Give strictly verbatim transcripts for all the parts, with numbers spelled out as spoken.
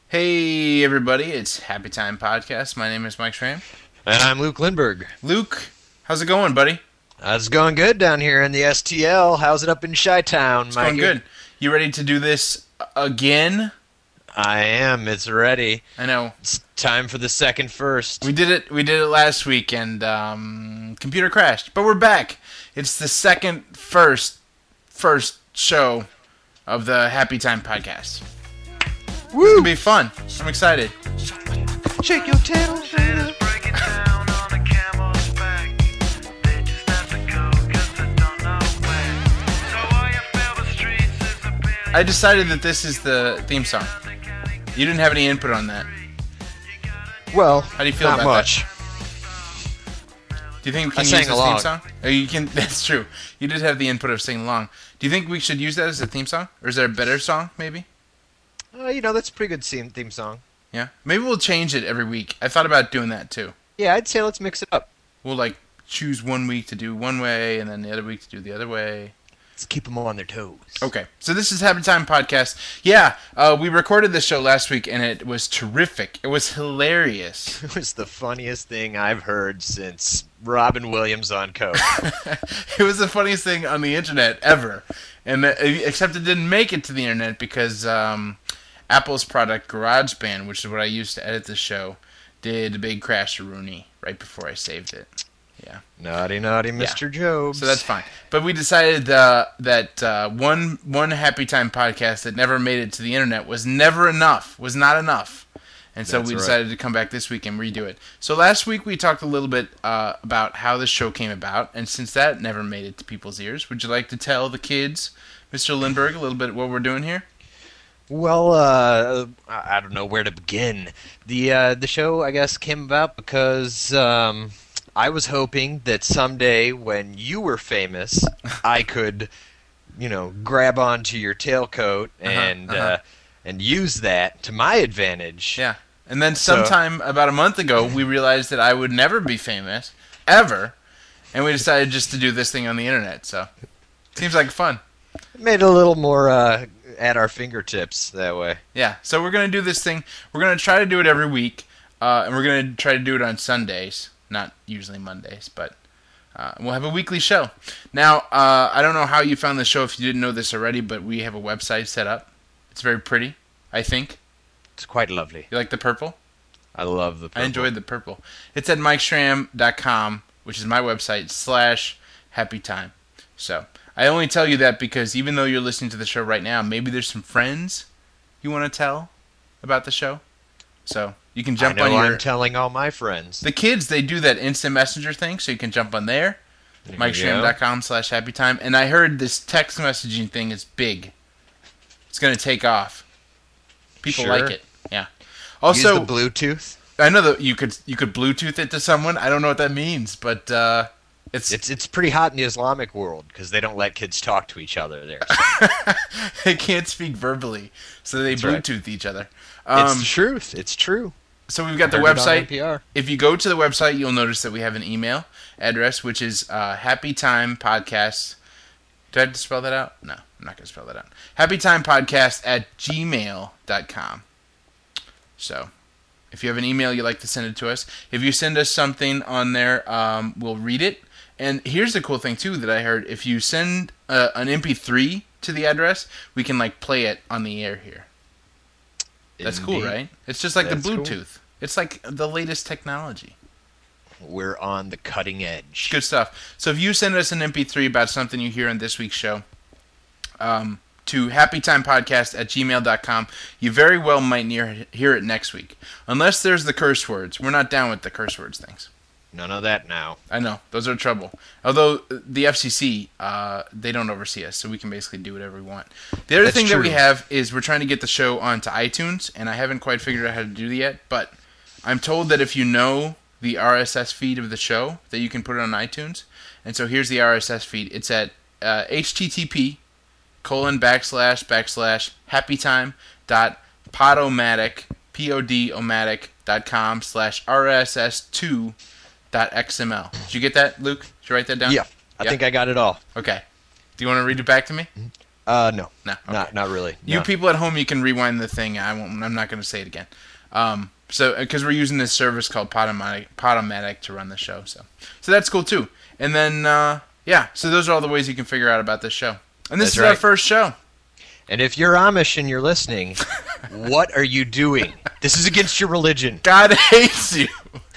Hey everybody, it's Happy Time Podcast. My name is Mike Schramm. And I'm Luke Lindberg. Luke, how's it going, buddy? Uh, it's going good down here in the S T L. How's it up in Chi-Town, It's Mikey? going good. You ready to do this again? I am. It's ready. I know. It's time for the second first. We did it we did it last week and um, computer crashed. But we're back. It's the second first first show of the Happy Time Podcast. Woo! It's gonna be fun. I'm excited. Shake your tail. I decided that this is the theme song. You didn't have any input on that. Well, How do you feel not about much. that? Do you think we I can sang use this along. theme song? Oh, you can. That's true. You did have the input of singing along. Do you think we should use that as a theme song, or is there a better song? Maybe. Uh, you know, that's a pretty good theme, theme song. Yeah. Maybe we'll change it every week. I thought about doing that too. Yeah, I'd say let's mix it up. We'll like choose one week to do one way, and then the other week to do the other way. Let's keep them on their toes. Okay. So this is Happy Time Podcast. Yeah. Uh, we recorded this show last week, and it was terrific. It was hilarious. It was the funniest thing I've heard since Robin Williams on Coke. It was the funniest thing on the internet ever, and uh, except it didn't make it to the internet because um, Apple's product GarageBand, which is what I used to edit the show, did a big crash-a-rooney right before I saved it. Yeah, Naughty, naughty Mister Jobs. so that's fine. But we decided uh, that uh, one one Happy Time podcast that never made it to the internet was never enough, was not enough. And so That's we right. decided to come back this week and redo it. So last week we talked a little bit uh, about how this show came about, and since that never made it to people's ears, would you like to tell the kids, Mister Lindbergh, a little bit what we're doing here? Well, uh, I I don't know where to begin. The uh, the show, I guess, came about because um, I was hoping that someday when you were famous, I could, you know, grab onto your tailcoat and uh-huh. uh, and use that to my advantage. Yeah. And then So- sometime about a month ago, we realized that I would never be famous, ever, and we decided just to do this thing on the internet. So seems like fun. It made it a little more uh, at our fingertips that way. Yeah, so we're going to do this thing. We're going to try to do it every week, uh, and we're going to try to do it on Sundays, not usually Mondays, but uh, we'll have a weekly show. Now, uh, I don't know how you found the show if you didn't know this already, but we have a website set up. It's very pretty, I think. It's quite lovely. You like the purple? I love the purple. I enjoyed the purple. It's at mike schramm dot com, which is my website, slash happy time. So I only tell you that because even though you're listening to the show right now, maybe there's some friends you want to tell about the show. So you can jump I know on your... I'm telling all my friends. the kids, they do that instant messenger thing, so you can jump on there, There you mike schramm dot com slash happy time. And I heard this text messaging thing is big. It's going to take off. People Sure. like it. Yeah. Use Also, the Bluetooth. I know that you could you could Bluetooth it to someone. I don't know what that means, but uh, it's, It's it's pretty hot in the Islamic world because they don't let kids talk to each other there. they can't speak verbally, so they That's right. Bluetooth each other. it's Um, the truth. It's true. so we've got the Heard it on website. N P R. If you go to the website, you'll notice that we have an email address, which is uh, Happy Time Podcast. Do I have to spell that out? No, I'm not going to spell that out. Happy Time Podcast at gmail dot com. So, if you have an email you'd like to send it to us, if you send us something on there, um, we'll read it. And here's the cool thing too that I heard: if you send uh, an M P three to the address, we can like play it on the air here. That's cool, Indeed. right? It's just like That's the cool. Bluetooth. It's like the latest technology. We're on the cutting edge. Good stuff. So if you send us an M P three about something you hear on this week's show, um, to happytimepodcast at gmail dot com, you very well might near, hear it next week. Unless there's the curse words. We're not down with the curse words things. None of that now. I know. Those are trouble. Although the F C C, uh, they don't oversee us, so we can basically do whatever we want. The other That's thing that we true. have is we're trying to get the show onto iTunes, and I haven't quite figured out how to do that yet, but I'm told that if you know the R S S feed of the show, that you can put it on iTunes. And so here's the R S S feed. It's at uh, http colon backslash backslash happytime dot podomatic p o d omatic dot com slash r s s two dot x m l. Did you get that, Luke? Did you write that down? Yeah, I Yeah. think I got it all. Okay. Do you want to read it back to me? Uh, no, No, okay. not not really. You no. people at home, you can rewind the thing. I won't. I'm not going to say it again. Um, so because we're using this service called Podomatic, Podomatic to run the show, so so that's cool too. And then uh, yeah, so those are all the ways you can figure out about this show. And this That's is right. our first show. And if you're Amish and you're listening, what are you doing? This is against your religion. God hates you.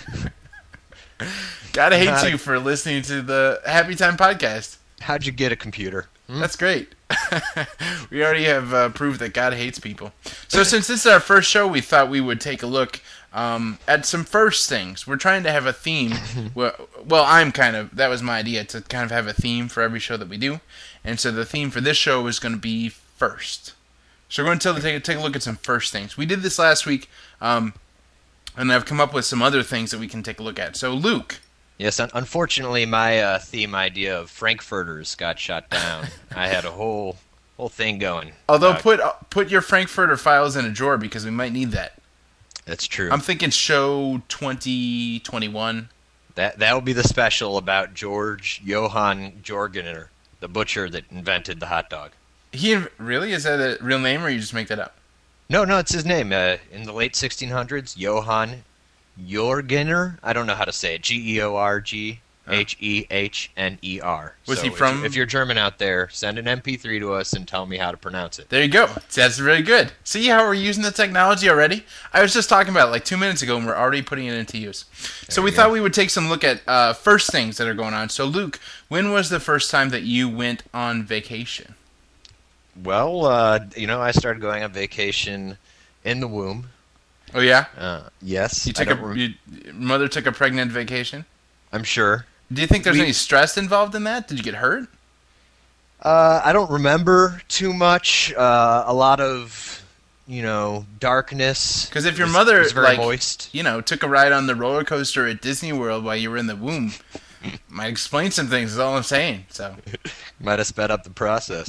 God hates Not a- you for listening to the Happy Time podcast. How'd you get a computer? Hmm? That's great. We already have uh, proved that God hates people. So since this is our first show, we thought we would take a look um, at some first things. We're trying to have a theme. well, well, I'm kind of, that was my idea, to kind of have a theme for every show that we do. And so the theme for this show is going to be first. So we're going to take, take a look at some first things. We did this last week, um, and I've come up with some other things that we can take a look at. So Luke. Yes, un- unfortunately, my uh, theme idea of Frankfurters got shot down. I had a whole whole thing going. Although Uh, put put your Frankfurter files in a drawer because we might need that. That's true. I'm thinking show twenty twenty-one. That that will be the special about George Johann Jorgener, the butcher that invented the hot dog. He really, is that a real name or you just make that up? No, no, it's his name. Uh, in the late sixteen hundreds, Johann Jorgener. I don't know how to say it. G E O R G H E H N E R. Was So he if from- you're- If you're German out there, send an M P three to us and tell me how to pronounce it. There you go. That's really good. See how we're using the technology already? I was just talking about it like two minutes ago and we're already putting it into use. So we you thought go. we would take some look at uh, first things that are going on. So Luke, when was the first time that you went on vacation? Well, uh, you know, I started going on vacation in the womb. Oh yeah? Uh, yes, You I took a don't rem- you, mother took a pregnant vacation? I'm sure. Do you think there's We- any stress involved in that? Did you get hurt? Uh, I don't remember too much. Uh, a lot of, you know, darkness. 'Cause if your It was- mother, it was very like- moist. You know, took a ride on the roller coaster at Disney World while you were in the womb. Might explain some things, is all I'm saying. So Might have sped up the process.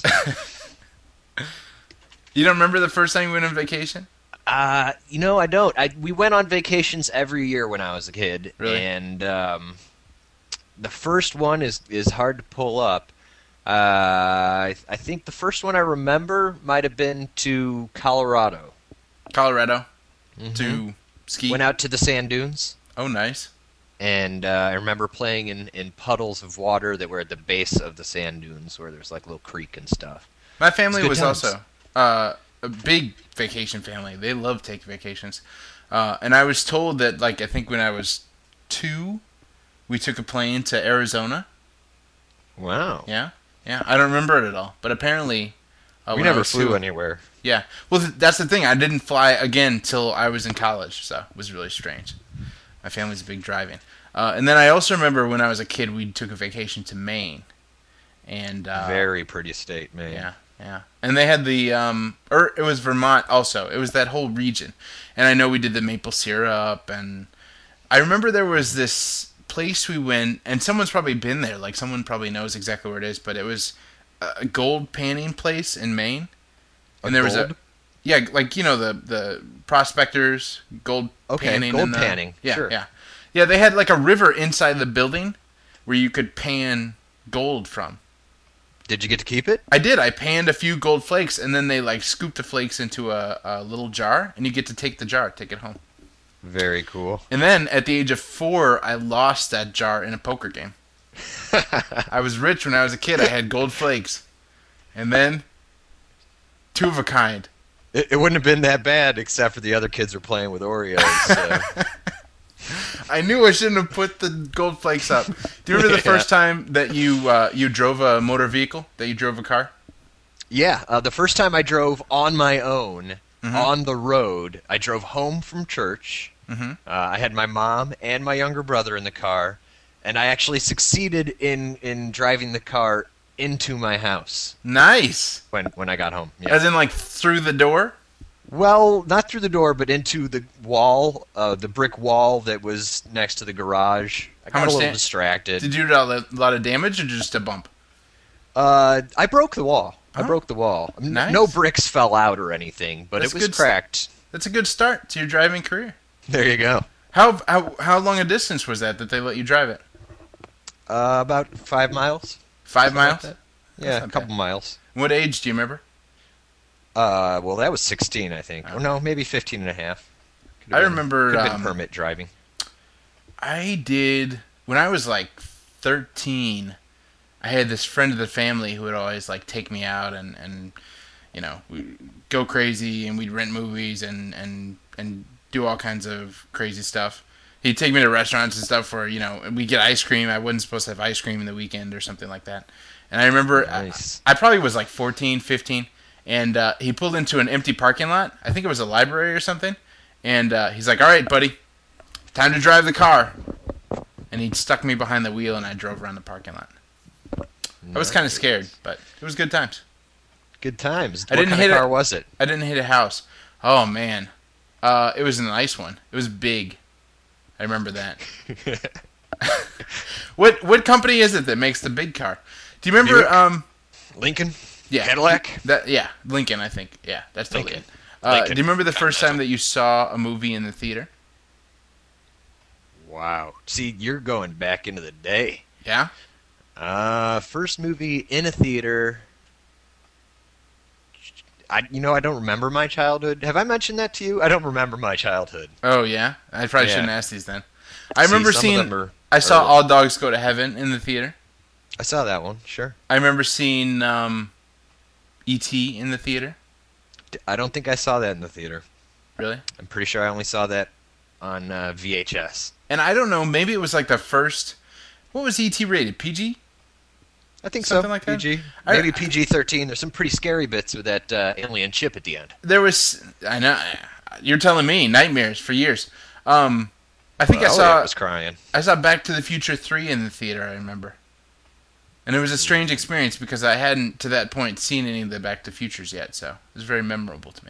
you don't remember the first time you went on vacation? Uh, you know, I don't. I we went on vacations every year when I was a kid, Really? and um, the first one is is hard to pull up. Uh, I, I think the first one I remember might have been to Colorado. Colorado Mhm. to ski. Went out to the sand dunes, Oh, nice. and uh, I remember playing in, in puddles of water that were at the base of the sand dunes, where there's like a little creek and stuff. My family It's was good times. also uh, a big vacation family. They love taking vacations. Uh, and I was told that, like, I think when I was two, we took a plane to Arizona. Wow. Yeah, yeah. I don't remember it at all, but apparently, uh, we when I never was flew two- anywhere. Yeah. Well, th- that's the thing. I didn't fly again till I was in college, so it was really strange. My family's big driving. Uh, and then I also remember when I was a kid, we took a vacation to Maine. And uh, Very pretty state, man. yeah, yeah. And they had the um, or it was Vermont also. It was that whole region. And I know we did the maple syrup, and I remember there was this place we went, and someone's probably been there. Like someone probably knows exactly where it is, but it was a gold panning place in Maine. A And there was gold? a yeah, like you know the the prospectors gold Okay, panning. gold in the- panning, Yeah, sure. yeah, yeah. They had like a river inside the building where you could pan gold from. Did you get to keep it? I did. I panned a few gold flakes, and then they like scooped the flakes into a, a little jar, and you get to take the jar, take it home. Very cool. And then at the age of four, I lost that jar in a poker game. I was rich when I was a kid. I had gold flakes, and then two of a kind. It, it wouldn't have been that bad, except for the other kids were playing with Oreos. So. I knew I shouldn't have put the gold flakes up. Do you remember the Yeah. first time that you uh, you drove a motor vehicle? That you drove a car? Yeah, uh, the first time I drove on my own Mhm. on the road, I drove home from church. Mm-hmm. Uh, I had my mom and my younger brother in the car, and I actually succeeded in, in driving the car into my house Nice. when, when I got home. Yeah. As in, like through the door? Well, not through the door, but into the wall, uh, the brick wall that was next to the garage. I How got a much little da- distracted. Did you do a lot a lot of damage or just a bump? Uh, I broke the wall. I Oh. broke the wall. N- Nice. No bricks fell out or anything, but That's it was good st- cracked. That's a good start to your driving career. There you go. How how how long a distance was that that they let you drive it? Uh, about five miles. Five Something like miles. that. Yeah, a not couple miles. What age do you remember? Uh, well, that was sixteen, I think. Okay. Or no, maybe fifteen and a half. Could've I been- remember, Could have been um, permit driving. I did when I was like thirteen. I had this friend of the family who would always like take me out and, and you know we go crazy, and we'd rent movies and, and and do all kinds of crazy stuff. He'd take me to restaurants and stuff where you know we get ice cream. I wasn't supposed to have ice cream in the weekend or something like that. And I remember Nice. I, I probably was like fourteen, fifteen, and uh, he pulled into an empty parking lot. I think it was a library or something. And uh, he's like, "All right, buddy, time to drive the car." And he stuck me behind the wheel, and I drove around the parking lot. I was kind of Nice. scared, but it was good times. Good times. I what didn't kind hit of it- car was it? I didn't hit a house. Oh man, uh, it was a nice one. It was big. I remember that. what what company is it that makes the big car? Do you remember? Buick? Um, Lincoln? yeah, Cadillac? That yeah, Lincoln. I think yeah, that's totally Lincoln. it. Uh, Lincoln. do you remember the first time that you saw a movie in the theater? Wow. See, you're going back into the day. Yeah. Uh, first movie in a theater. I, you know, I don't remember my childhood. Have I mentioned that to you? I don't remember my childhood. Oh yeah. I probably Yeah. shouldn't ask these then. I See, remember some of seeing. them are I saw early. All Dogs Go to Heaven in the theater. I saw that one. Sure. I remember seeing um, E T in the theater. D- I don't think I saw that in the theater. Really? I'm pretty sure I only saw that on uh, V H S. And I don't know. Maybe it was like the first. What was E T rated? P G? I think Something so. like that? P G. I- Maybe P G thirteen. There's some pretty scary bits with that uh, alien chip at the end. There was. I know. You're telling me nightmares for years. Um, I think I Well, saw. Elliot was crying. I saw Back to the Future three in the theater. I remember. And it was a strange experience because I hadn't to that point seen any of the Back to Futures yet, so it was very memorable to me.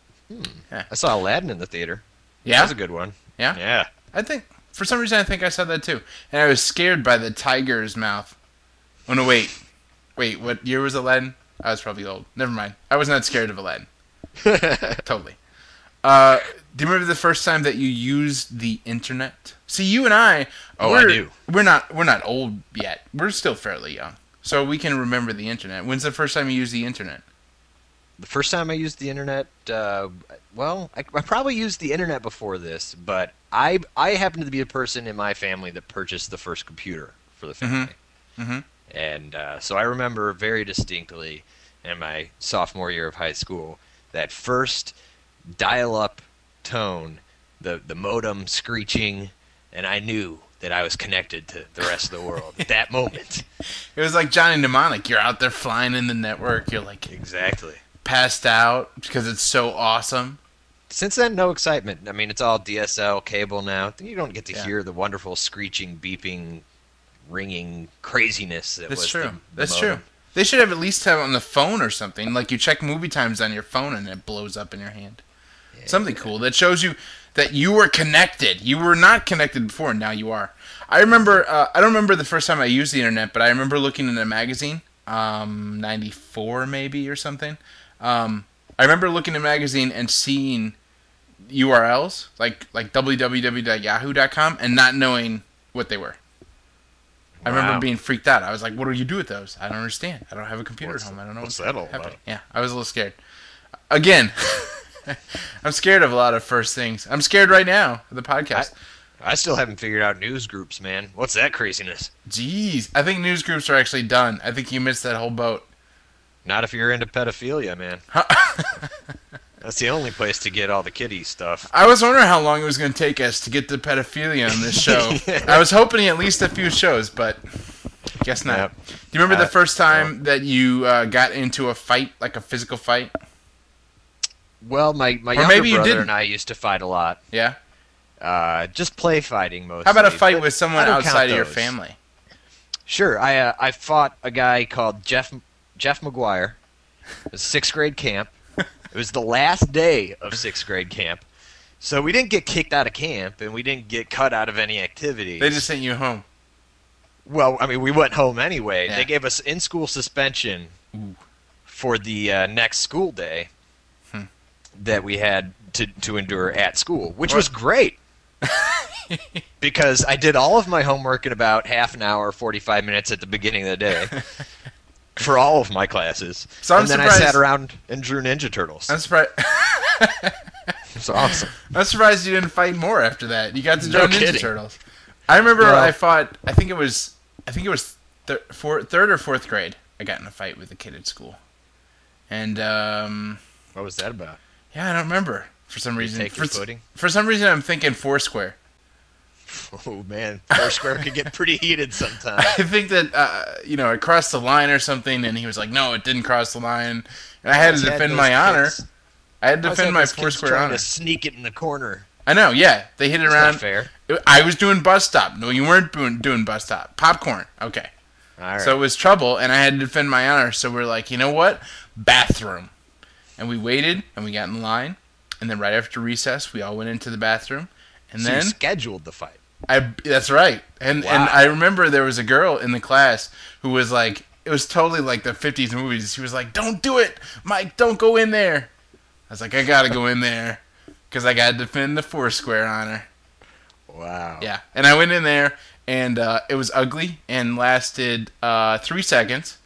I saw Aladdin in the theater. That Yeah. was a good one. Yeah. Yeah. I think for some reason I think I saw that too, and I was scared by the tiger's mouth. Oh no, wait, wait, what year was Aladdin? I was probably old. Never mind. I was not scared of Aladdin. Totally. Uh, do you remember the first time that you used the internet? See, you and I. Oh, I we're, do. We're not. We're not old yet. We're still fairly young, so we can remember the internet. When's the first time you used the internet? The first time I used the internet, uh, well, I, I probably used the internet before this, but I I happen to be a person in my family that purchased the first computer for the family. Mhm. And uh, so I remember very distinctly in my sophomore year of high school that first dial-up tone, the, the modem screeching, and I knew that I was connected to the rest of the world at that moment. It was like Johnny Mnemonic. You're out there flying in the network. You're like Exactly. passed out because it's so awesome. Since then, no excitement. I mean, it's all D S L cable now. You don't get to Yeah. hear the wonderful screeching, beeping, ringing craziness that That's was true. the, the That's modem. true. They should have at least have it on the phone or something. Like you check movie times on your phone and it blows up in your hand. Something cool that shows you that you were connected. You were not connected before, and now you are. I remember. Uh, I don't remember the first time I used the internet, but I remember looking in a magazine, um, ninety-four maybe or something. Um, I remember looking in a magazine and seeing U R Ls like like w w w dot yahoo dot com and not knowing what they were. I remember Wow. being freaked out. I was like, "What do you do with those? I don't understand. I don't have a computer What's- at home. I don't know what's what's that all happening." about? Yeah, I was a little scared. Again, I'm scared of a lot of first things. I'm scared right now of the podcast. I still haven't figured out news groups, man. What's that craziness? Jeez, I think news groups are actually done. I think you missed that whole boat. Not if you're into pedophilia, man. That's the only place to get all the kiddie stuff. I was wondering how long it was going to take us to get to pedophilia on this show. I was hoping at least a few shows, but guess not. Yep. Do you remember Uh, the first time that you uh, got into a fight, like a physical fight? Well, my, my Or younger maybe you brother didn't. and I used to fight a lot. Yeah. Uh, just play fighting mostly. How about a fight but with I someone don't count outside of your those. family? Sure. I uh, I fought a guy called Jeff Jeff McGuire. It was sixth grade camp. It was the last day of sixth grade camp. So we didn't get kicked out of camp, and we didn't get cut out of any activities. They just sent you home. Well, I mean, we went home anyway. Yeah. They gave us in-school suspension Ooh. for the uh, next school day Hmm. that we had to, to endure at school, which What? was great. Because I did all of my homework in about half an hour, forty-five minutes at the beginning of the day. for all of my classes. So I'm and then surprised- I sat around and drew Ninja Turtles. I'm surprised. It's awesome. I'm surprised you didn't fight more after that. You got to draw No Ninja kidding. Turtles. I remember Well- I fought. I think it was. I think it was thir- four, third or fourth grade. I got in a fight with a kid at school, and um, What was that about? yeah, I don't remember for some reason. take For, your footing? for some reason, I'm thinking Foursquare. Oh man, Foursquare could get pretty heated sometimes. I think that uh, you know it crossed the line or something, and he was like, "No, it didn't cross the line," and I had to Always had defend those my honor. kids- I had to always defend had my those kids Foursquare trying honor. to sneak it in the corner. I know, yeah, they hit it It's around. not fair. I was doing bus stop. No, you weren't doing, doing bus stop. Popcorn. Okay. All right. So it was trouble, and I had to defend my honor. So we're like, you know what? Bathroom. And we waited, and we got in line. And then right after recess, we all went into the bathroom. And So you then scheduled the fight. I that's right. And Wow. and I remember there was a girl in the class who was like, it was totally like the fifties movies. She was like, "Don't do it, Mike. Don't go in there." I was like, I gotta go in there because I gotta defend the Foursquare honor. Wow. Yeah, and I went in there, and uh, it was ugly and lasted uh, three seconds.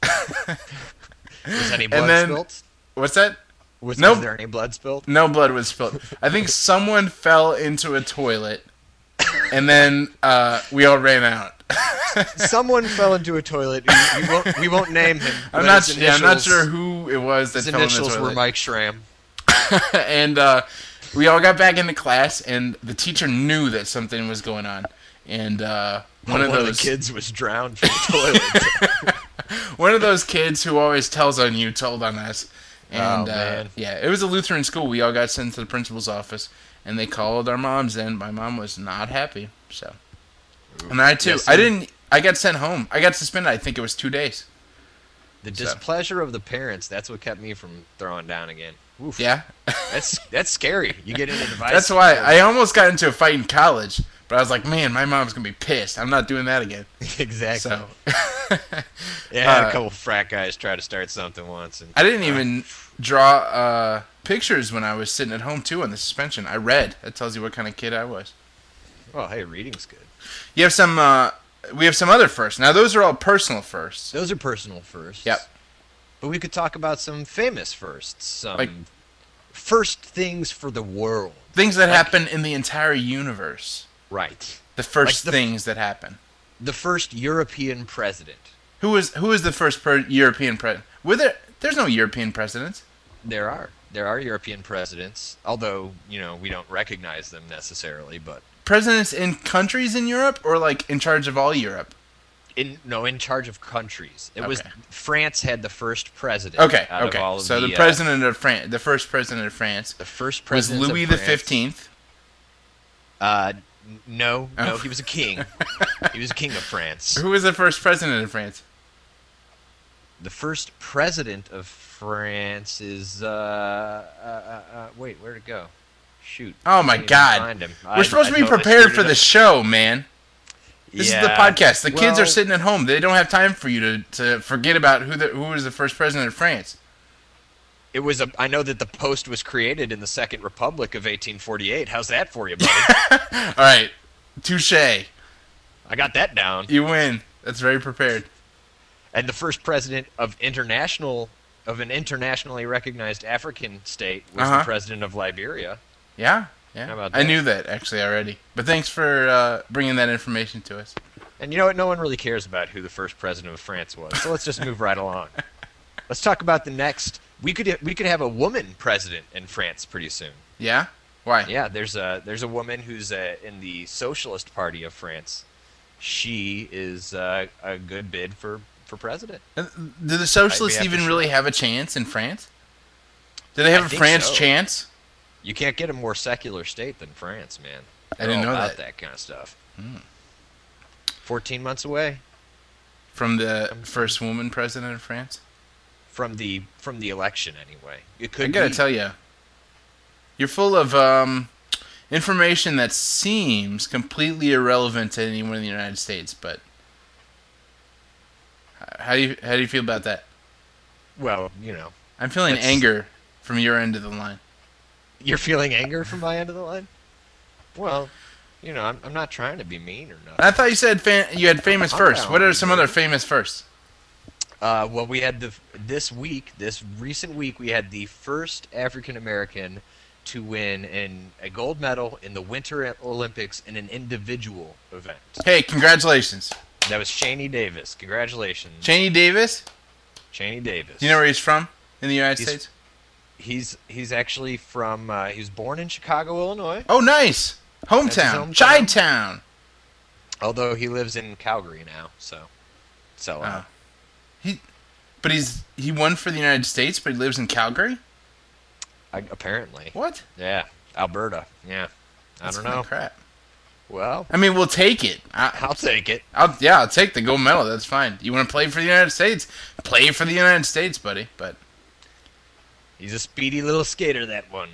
Was any blood then- spilt? What's that? Was, Nope. was there any blood spilled? No blood was spilled. I think someone fell into a toilet, and then uh, we all ran out. Someone fell into a toilet. We, we won't. We won't name him. I'm but not. his Yeah, I'm not initials- sure who it was that His fell in the initials toilet. were Mike Schramm. and uh, we all got back into class, and the teacher knew that something was going on. And uh, one, One, of of those the kids was drowned from the toilet. one of those kids who always tells on you told on us. And Oh, uh, man. yeah, it was a Lutheran school. We all got sent to the principal's office, and they called our moms in. My mom was not happy. So, and I too. Yes, I and- didn't. I got sent home. I got suspended. I think it was two days. The So. displeasure of the parents. That's what kept me from throwing down again. Oof. Yeah. That's that's scary. You get into device. That's why I almost got into a fight in college, but I was like, man, my mom's gonna be pissed. I'm not doing that again. exactly. So. Yeah, I had uh, a couple frat guys try to start something once, and I didn't even draw uh, pictures when I was sitting at home too on the suspension. I read. That tells you what kind of kid I was. oh, hey, reading's good. You have some. Uh, we have some other firsts. Now those are all personal firsts. Those are personal firsts. Yep. But we could talk about some famous firsts. Some Like- first things for the world. Things that Like- happen in the entire universe. Right. The first Like the f- things that happen. The first European president. Who was who was the first per- European president? Were there? There's no European presidents. There are. There are European presidents, although, you know, we don't recognize them necessarily, but Presidents in countries in Europe, or like in charge of all Europe. in no in charge of countries. It was Okay. France had the first president. Okay, out okay. Of all of so the, the, uh, president of France, the first president of France, the first was president Louis of the France. Fifteenth. Uh, n- no, no, Oh. he was a king. He was a king of France. Who was the first president of France? The first president of France is uh, uh, uh, uh wait, where'd it go? Shoot. Oh my I can't even God. find him. We're I- supposed I to be know I prepared screwed for it the up. show, man. This is the Yeah. podcast. The kids are Well, sitting at home. They don't have time for you to, to forget about who the, who was the first president of France. It was a. I know that the Post was created in the Second Republic of eighteen forty-eight. How's that for you, buddy? All right. Touche. I got that down. You win. That's very prepared. And the first president of international of an internationally recognized African state was Uh-huh. the president of Liberia. Yeah. Yeah. How about I that? knew that actually already. But thanks for uh, bringing that information to us. And you know what? No one really cares about who the first president of France was. So let's just move right along. Let's talk about the next. We could we could have a woman president in France pretty soon. Yeah? Why? Yeah, there's a there's a woman who's uh, in the Socialist Party of France. She is uh, a good bid for, for president. Uh, Do the socialists I'd be even after really sure. have a chance in France? Do they have I a think France so. chance? You can't get a more secular state than France, man. I They're didn't all know about that. that kind of stuff. Hmm. Fourteen months away From the first woman president of France? from the from the election, anyway. It could I gotta be. tell you, you're full of um, information that seems completely irrelevant to anyone in the United States. But how do you how do you feel about that? Well, you know, I'm feeling That's- anger from your end of the line. you're feeling anger from my end of the line. Well, you know, I'm I'm not trying to be mean or nothing. I thought you said fa- you had famous I'm first. down, What are some dude. other famous firsts? Uh, well, we had the this week, this recent week, we had the first African American to win in a gold medal in the Winter Olympics in an individual event. Hey, congratulations. That was Cheney Davis. Congratulations, Cheney Davis? Cheney Davis. Do you know where he's from in the United He's- States? He's he's actually from. Uh, he was born in Chicago, Illinois. Oh, nice. Hometown. hometown. Chi-town. Although he lives in Calgary now, so so. Uh, Oh. He, but he's he won for the United States, but he lives in Calgary? I, apparently, What? yeah, Alberta. Yeah, I That's don't kinda know. crap. Well, I mean, we'll take it. I, I'll take it. I'll yeah, I'll take the gold medal. That's fine. You want to play for the United States? Play for the United States, buddy. But He's a speedy little skater, that one.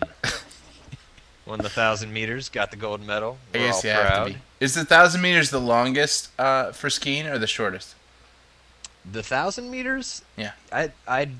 Won the thousand meters, got the gold medal. I We're guess all you have proud. to be. Is the thousand meters the longest uh, for skiing or the shortest? The thousand meters? Yeah. I I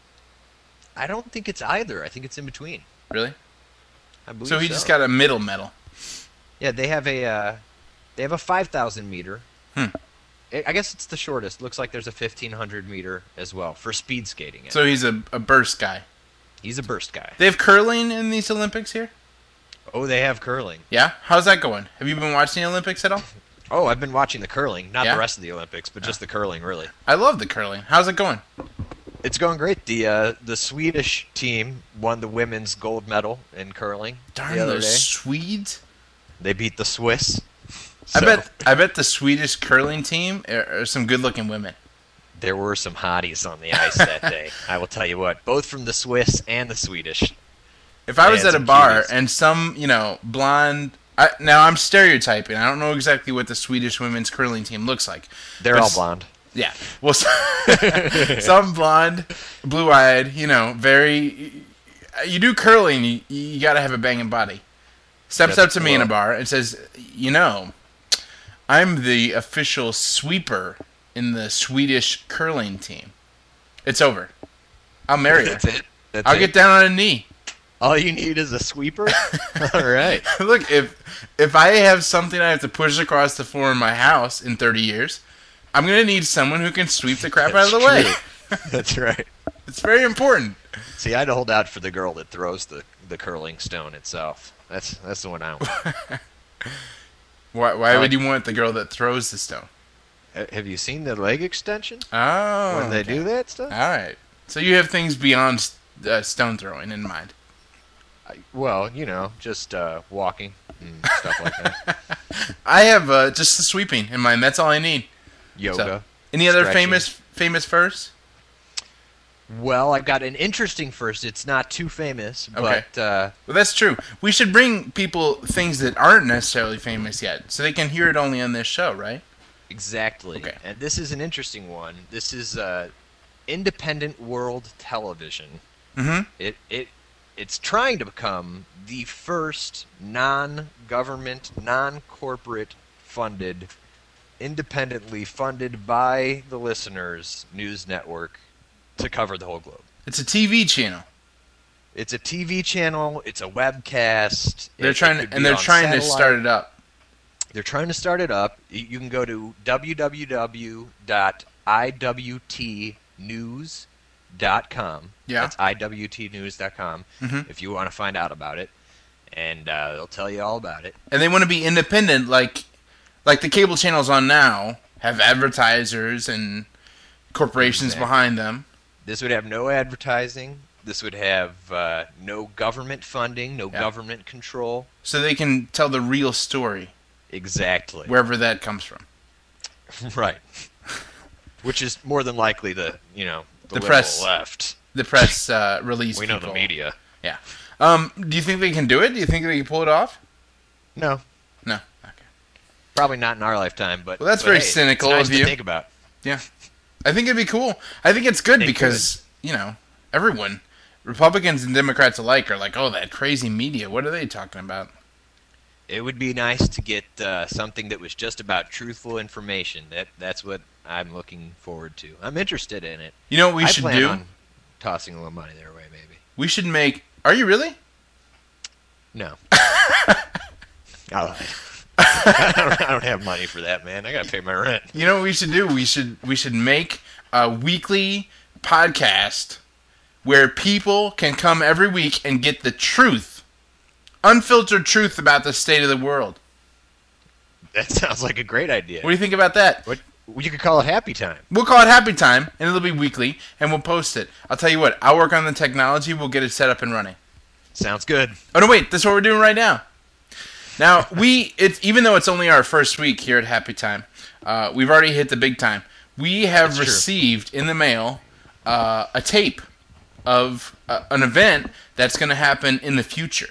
I don't think it's either. I think it's in between. Really? I believe So he just got a middle medal. Yeah, they have a uh, they have a five thousand meter. Hmm. I I guess it's the shortest. Looks like there's a fifteen hundred meter as well for speed skating. So he's a, a burst guy. He's a burst guy. They have curling in these Olympics here? Oh, they have curling. Yeah? How's that going? Have you been watching the Olympics at all? Oh, I've been watching the curling, not Yeah? the rest of the Olympics, but just the curling, really. I love the curling. How's it going? It's going great. The uh, the Swedish team won the women's gold medal in curling Darn the other those day. Swedes. They beat the Swiss. I So, bet I bet the Swedish curling team are, are some good-looking women. there were some hotties on the ice that day. I will tell you what, both from the Swiss and the Swedish. If I They was had at a some bar cuties. and some, you know, blonde... I, now, I'm stereotyping. I don't know exactly what the Swedish women's curling team looks like. They're But all s- blonde. Yeah. Well, s- some blonde, blue-eyed, you know, very... You do curling, you, you got to have a banging body. Steps That's- up to me in a well- bar and says, you know, I'm the official sweeper in the Swedish curling team. It's over. I'll marry her. That's it. That's I'll it. get down on a knee. All you need is a sweeper. All right. Look, if if I have something I have to push across the floor in my house in thirty years, I'm going to need someone who can sweep the crap out of the way. True. That's right. It's very important. See, I'd hold out for the girl that throws the, the curling stone itself. That's that's the one I want. Why, why I would like- you want the girl that throws the stone? Ha- Have you seen the leg extension Oh. when they okay. do that stuff? All right. So you have things beyond uh, stone throwing in mind. I, well, you know, just uh, walking and stuff like that. I have uh, just the sweeping in mind. That's all I need. Yoga. Any other Stretching. famous famous firsts? Well, I've got an interesting first. It's not too famous, Okay. but uh, Well, that's true. We should bring people things that aren't necessarily famous yet, so they can hear it only on this show, right? exactly. Okay. And this is an interesting one. This is uh, independent world television. Mm-hmm. It it it's trying to become the first non-government, non-corporate funded, independently funded by the listeners news network to cover the whole globe. It's a T V channel. It's a T V channel. It's a webcast. They're it- it trying could to, be and they're on trying to satellite. start it up. They're trying to start it up. Y- You can go to w w w dot i w t news dot com. Yeah. That's i w t news dot com Mhm. if you want to find out about it. And uh, they'll tell you all about it. And they want to be independent, like like the cable channels on now have advertisers and corporations Exactly. behind them. This would have no advertising. This would have uh, no government funding, no Yeah. government control. So they can tell the real story, Exactly. wherever that comes from. Right. Which is more than likely the, you know, the, The liberal press. left. The press uh, release We know people. the media. Yeah. Um, do you think they can do it? Do you think they can pull it off? No. No. Okay. Probably not in our lifetime, but Well, that's but very hey, cynical it's nice of to you. think about. Yeah. I think it'd be cool. I think it's good It because, you know, everyone, Republicans and Democrats alike, are like, oh, that crazy media. What are they talking about? It would be nice to get uh, something that was just about truthful information. That that's what I'm looking forward to. I'm interested in it. You know what we I should plan do? on tossing a little money their way, maybe. We should make. Are you really? No. I lied. I, don't, I don't have money for that, man. I gotta pay my rent. You know what we should do? We should we should make a weekly podcast where people can come every week and get the truth, unfiltered truth about the state of the world. That sounds like a great idea. What do you think about that? What you could call it Happy Time. We'll call it Happy Time, and it'll be weekly, and we'll post it. I'll tell you what, I'll work on the technology, we'll get it set up and running. Sounds good. Oh, no, wait, that's what we're doing right now. Now, we, it's, even though it's only our first week here at Happy Time, uh, we've already hit the big time. We have that's received true. in the mail uh, a tape of uh, an event that's going to happen in the future.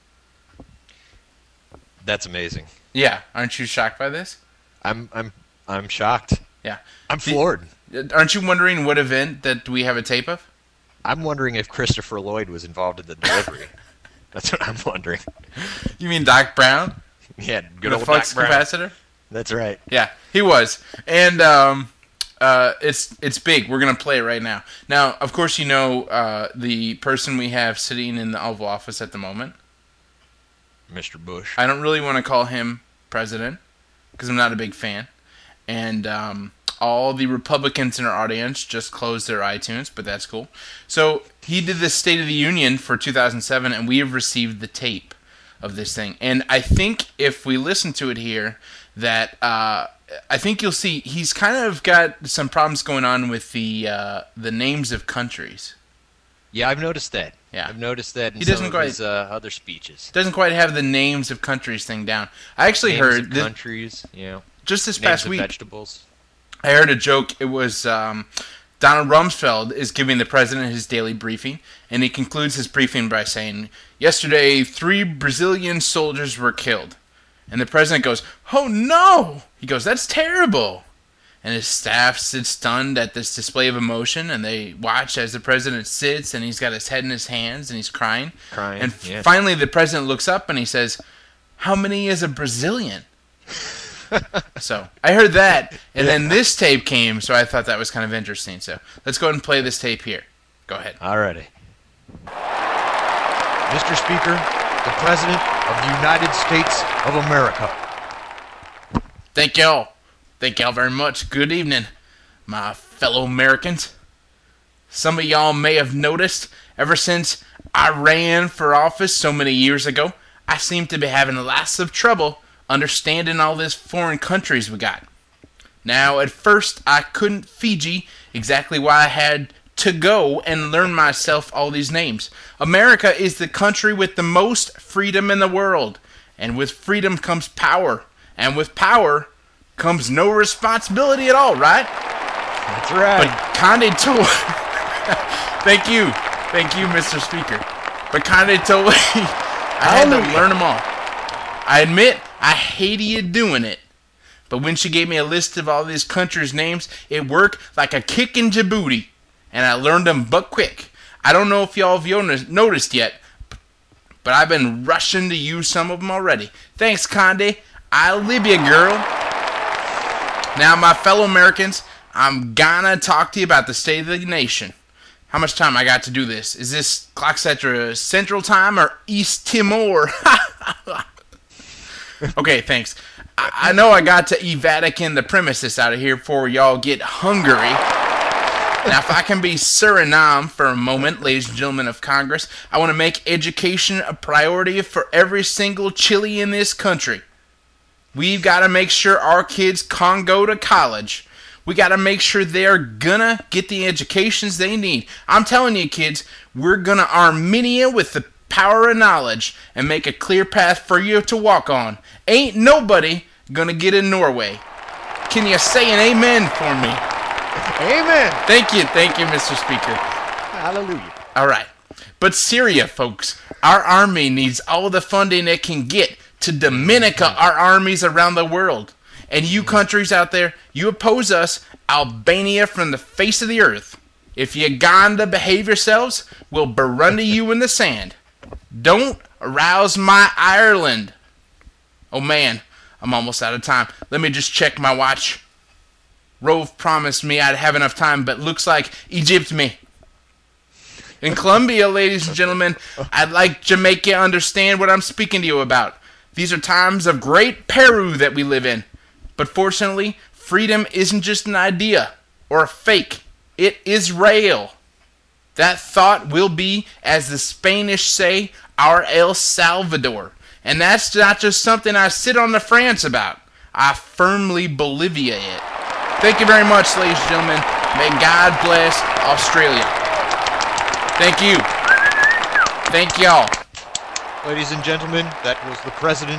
That's amazing. Yeah, aren't you shocked by this? I'm I'm I'm shocked. Yeah. I'm floored. Aren't you wondering what event that we have a tape of? I'm wondering if Christopher Lloyd was involved in the delivery. That's what I'm wondering. You mean Doc Brown? Yeah, good the old flux Doc Brown. capacitor? That's right. Yeah, he was. And um, uh, it's it's big. We're going to play it right now. Now, of course, you know uh, the person we have sitting in the Oval Office at the moment. Mister Bush. I don't really want to call him president because I'm not a big fan. And um, all the Republicans in our audience just closed their iTunes, but that's cool. So he did the State of the Union for two thousand seven, and we have received the tape of this thing. And I think if we listen to it here, that uh, I think you'll see he's kind of got some problems going on with the uh, the names of countries. Yeah, I've noticed that. Yeah. I've noticed that in he some doesn't of quite, his uh, other speeches. Doesn't quite have the names of countries thing down. I actually names heard of this, countries, you know, just this names past of week. Vegetables. I heard a joke. It was um, Donald Rumsfeld is giving the president his daily briefing, and he concludes his briefing by saying, "Yesterday, three Brazilian soldiers were killed." And the president goes, "Oh no!" He goes, "That's terrible." And his staff sits stunned at this display of emotion, and they watch as the president sits, and he's got his head in his hands, and he's crying. Crying, And yeah. finally, the president looks up, and he says, "How many is a Brazilian?" So, I heard that, and then this tape came, so I thought that was kind of interesting. So, let's go ahead and play this tape here. Go ahead. Alrighty. Mister Speaker, the President of the United States of America. Thank y'all. Thank y'all very much. Good evening, my fellow Americans. Some of y'all may have noticed, ever since I ran for office so many years ago, I seem to be having lots of trouble understanding all these foreign countries we got. Now, at first, I couldn't Fiji exactly why I had to go and learn myself all these names. America is the country with the most freedom in the world, and with freedom comes power, and with power comes no responsibility at all, right? That's right. But Conde told... Thank you. Thank you, Mister Speaker. But Conde told me I had to learn them all. I admit, I hated doing it. But when she gave me a list of all these countries' names, it worked like a kick in Djibouti. And I learned them but quick. I don't know if y'all have noticed yet, but I've been rushing to use some of them already. Thanks, Conde. I love you, girl. Now, my fellow Americans, I'm gonna talk to you about the state of the nation. How much time I got to do this? Is this clock set to Central Time or East Timor? Okay, thanks. I, I know I got to e-Vatican the premises out of here before y'all get hungry. Now, if I can be Suriname for a moment, ladies and gentlemen of Congress, I want to make education a priority for every single Chile in this country. We've got to make sure our kids can go to college. We got to make sure they're gonna get the educations they need. I'm telling you, kids, we're gonna Armenia with the power of knowledge and make a clear path for you to walk on. Ain't nobody gonna get in Norway. Can you say an amen for me? Amen. Thank you, thank you, Mister Speaker. Hallelujah. All right. But Syria, folks, our army needs all the funding it can get to Dominica our armies around the world. And you countries out there, you oppose us, Albania from the face of the earth. If you gonna behave yourselves, we'll Burundi you in the sand. Don't arouse my Ireland. Oh man, I'm almost out of time. Let me just check my watch. Rove promised me I'd have enough time, but looks like Egypt me. In Colombia, ladies and gentlemen, I'd like Jamaica to understand what I'm speaking to you about. These are times of great Peru that we live in. But fortunately, freedom isn't just an idea or a fake. It is real. That thought will be, as the Spanish say, our El Salvador. And that's not just something I sit on the France about. I firmly Bolivia it. Thank you very much, ladies and gentlemen. May God bless Australia. Thank you. Thank y'all. Ladies and gentlemen, that was the president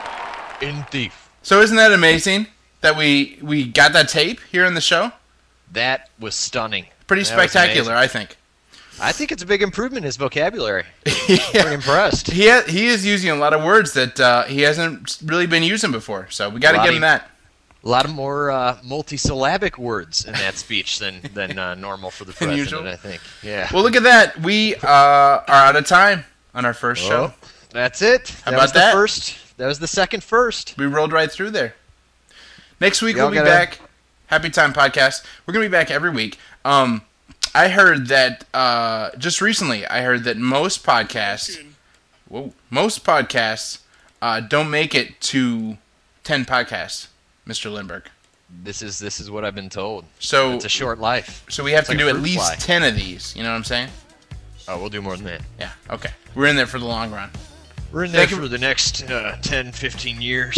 in thief. So isn't that amazing that we we got that tape here in the show? That was stunning. Pretty That was spectacular, amazing. I think. I think it's a big improvement in his vocabulary. Yeah. Pretty impressed. He ha- he is using a lot of words that uh, he hasn't really been using before, so we got to Lot give of- him that. A lot of more uh, multisyllabic words in that speech than than uh, normal for the Than president, usual? I think. Yeah. Well, look at that. We uh, are out of time on our first show. Well, that's it. How that about was the that? first. That was the second first. We rolled right through there. Next week Y'all we'll be gotta- back. Happy Time Podcast. We're gonna be back every week. Um, I heard that uh, just recently. I heard that most podcasts, whoa, most podcasts uh, don't make it to ten podcasts, Mister Lindbergh. This is this is what I've been told. So, It's a short life. so we have it's to like a do at fruit least fly. ten of these. You know what I'm saying? Oh, we'll do more than that. Yeah. Okay. We're in there for the long run. We're in there Thank you- for the next uh, ten, fifteen years.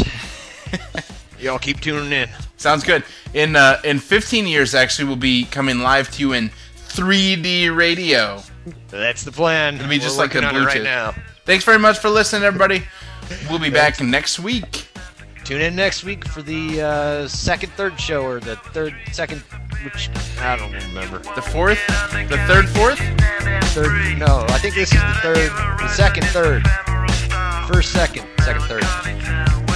Y'all keep tuning in. Sounds good. In uh, in fifteen years, actually, we'll be coming live to you in three D radio. That's the plan. It'll be just We're like the working on it Bluetooth. right now. Thanks very much for listening, everybody. We'll be back next week. Tune in next week for the uh, second, third show, or the third, second, which I don't remember. The fourth, the third, fourth. Third, no, I think this is the third, the second, third, first, second, second, third.